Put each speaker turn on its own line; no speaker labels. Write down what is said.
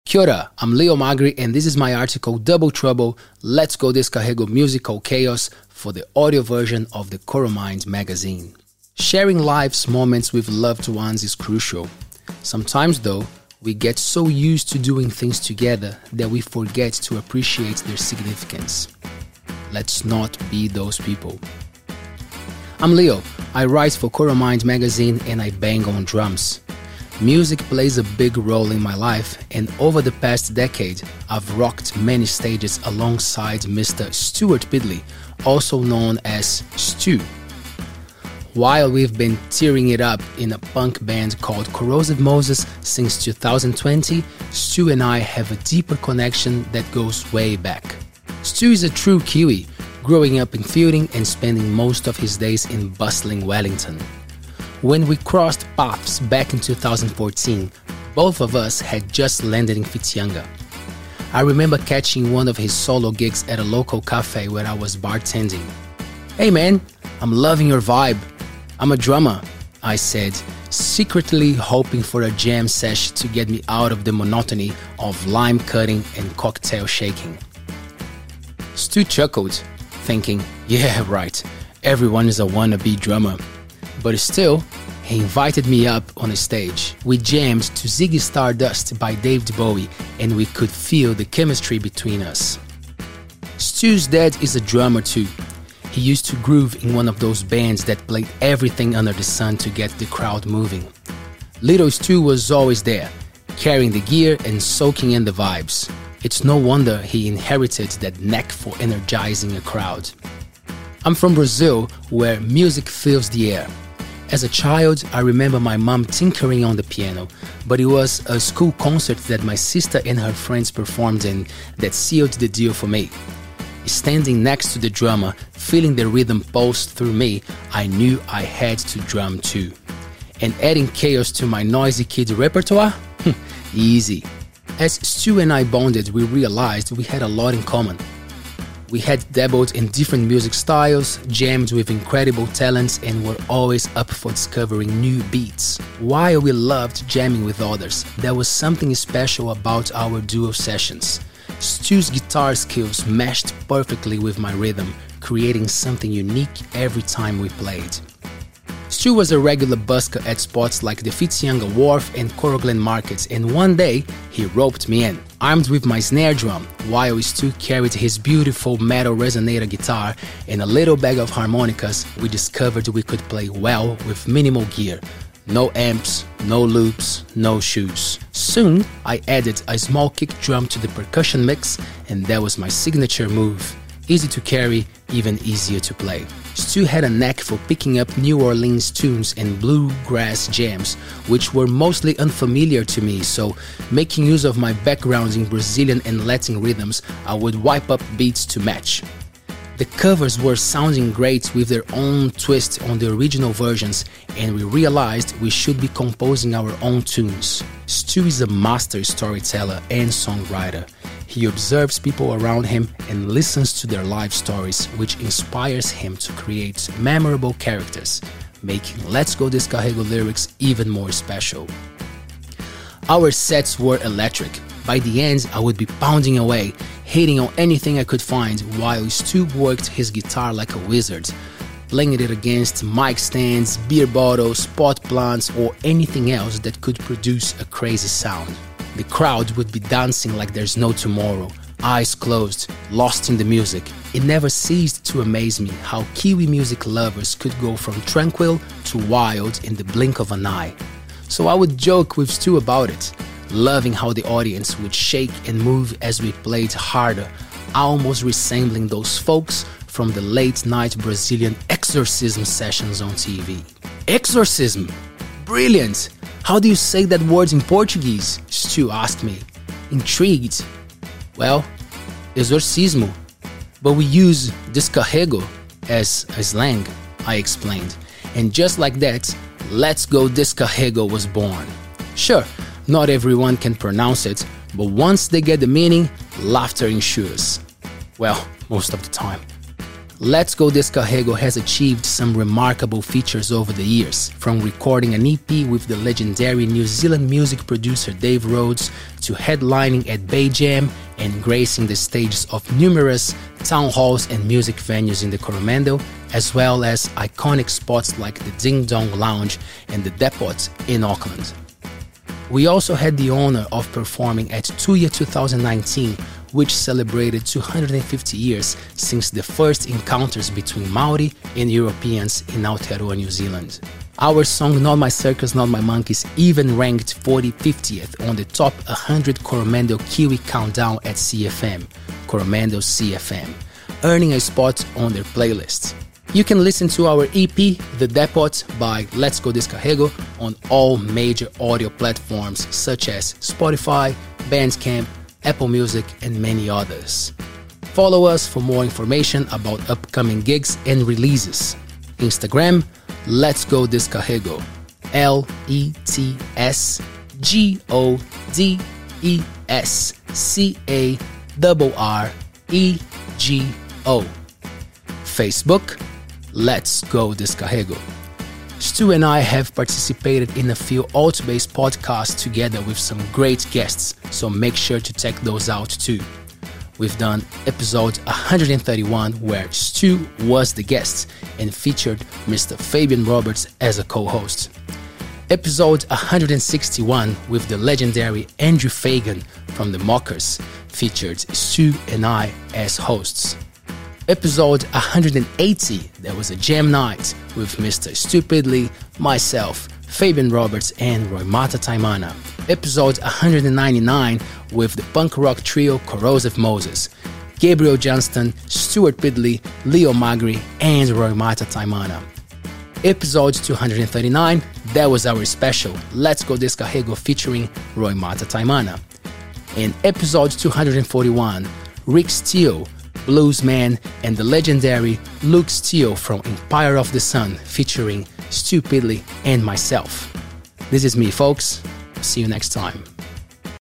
Kia ora, I'm Leo Magri and this is my article Double Trouble, Let's Go Descarrego Musical Chaos for the audio version of the Coromind magazine. Sharing life's moments with loved ones is crucial. Sometimes though, we get so used to doing things together that we forget to appreciate their significance. Let's not be those people. I'm Leo, I write for Coromind magazine and I bang on drums. Music plays a big role in my life, and over the past decade, I've rocked many stages alongside Mr. Stuart Pidley, also known as Stu. While we've been tearing it up in a punk band called Corrosive Moses since 2020, Stu and I have a deeper connection that goes way back. Stu is a true Kiwi, growing up in Fielding and spending most of his days in bustling Wellington. When we crossed paths back in 2014, both of us had just landed in Whitianga. I remember catching one of his solo gigs at a local cafe where I was bartending. "Hey man, I'm loving your vibe. I'm a drummer," I said, secretly hoping for a jam sesh to get me out of the monotony of lime cutting and cocktail shaking. Stu chuckled, thinking, "Yeah, right, everyone is a wannabe drummer." But still, he invited me up on a stage. We jammed to Ziggy Stardust by David Bowie, and we could feel the chemistry between us. Stu's dad is a drummer too. He used to groove in one of those bands that played everything under the sun to get the crowd moving. Little Stu was always there, carrying the gear and soaking in the vibes. It's no wonder he inherited that knack for energizing a crowd. I'm from Brazil, where music fills the air. As a child, I remember my mom tinkering on the piano, but it was a school concert that my sister and her friends performed in that sealed the deal for me. Standing next to the drummer, feeling the rhythm pulse through me, I knew I had to drum too. And adding chaos to my noisy kid repertoire? Easy. As Stu and I bonded, we realized we had a lot in common. We had dabbled in different music styles, jammed with incredible talents, and were always up for discovering new beats. While we loved jamming with others, there was something special about our duo sessions. Stu's guitar skills meshed perfectly with my rhythm, creating something unique every time we played. Stu was a regular busker at spots like the Whitianga Wharf and Coroglen markets, and one day he roped me in, armed with my snare drum, while Stu carried his beautiful metal resonator guitar and a little bag of harmonicas. We discovered we could play well with minimal gear. No amps, no loops, no shoes. Soon, I added a small kick drum to the percussion mix, and that was my signature move. Easy to carry, even easier to play. Stu had a knack for picking up New Orleans tunes and bluegrass jams, which were mostly unfamiliar to me, so making use of my background in Brazilian and Latin rhythms, I would wipe up beats to match. The covers were sounding great with their own twist on the original versions, and we realized we should be composing our own tunes. Stu is a master storyteller and songwriter. He observes people around him and listens to their life stories, which inspires him to create memorable characters, making Let's Go Descarrego lyrics even more special. Our sets were electric. By the end, I would be pounding away, hitting on anything I could find, while Stu worked his guitar like a wizard, playing it against mic stands, beer bottles, pot plants, or anything else that could produce a crazy sound. The crowd would be dancing like there's no tomorrow, eyes closed, lost in the music. It never ceased to amaze me how Kiwi music lovers could go from tranquil to wild in the blink of an eye. So I would joke with Stu about it, loving how the audience would shake and move as we played harder, almost resembling those folks from the late-night Brazilian exorcism sessions on TV. Exorcism? Brilliant! How do you say that word in Portuguese? Stu asked me, intrigued. Well, exorcismo, but we use descarrego as a slang, I explained. And just like that, Let's Go Descarrego was born. Sure, not everyone can pronounce it, but once they get the meaning, laughter ensures. Well, most of the time. Let's Go Descarrego has achieved some remarkable features over the years, from recording an EP with the legendary New Zealand music producer Dave Rhodes to headlining at Bay Jam and gracing the stages of numerous town halls and music venues in the Coromandel, as well as iconic spots like the Ding Dong Lounge and the Depot in Auckland. We also had the honor of performing at Tuya 2019, which celebrated 250 years since the first encounters between Maori and Europeans in Aotearoa, New Zealand. Our song Not My Circus, Not My Monkeys even ranked 50th on the top 100 Coromandel Kiwi countdown at CFM, Coromandel CFM, earning a spot on their playlist. You can listen to our EP, The Depot by Let's Go Descarrego, on all major audio platforms such as Spotify, Bandcamp, Apple Music, and many others. Follow us for more information about upcoming gigs and releases. Instagram, Let's Go Descarrego, LetsGoDescarrego. Facebook, Let's Go Descarrego. Stu and I have participated in a few alt-based podcasts together with some great guests, so make sure to check those out too. We've done episode 131 where Stu was the guest and featured Mr. Fabian Roberts as a co-host. Episode 161 with the legendary Andrew Fagan from the Mockers featured Stu and I as hosts. Episode 180, there was a jam night with Mr. Stupidly, myself, Fabian Roberts, and Roy Mata Taimana. Episode 199 with the punk rock trio Corrosive Moses, Gabriel Johnston, Stuart Pidley, Leo Magri, and Roy Mata Taimana. Episode 239, that was our special Let's Go Descarrego featuring Roy Mata Taimana. In episode 241, Rick Steele, Bluesman, and the legendary Luke Steele from Empire of the Sun featuring Stu Pidley and myself. This is me, folks. See you next time.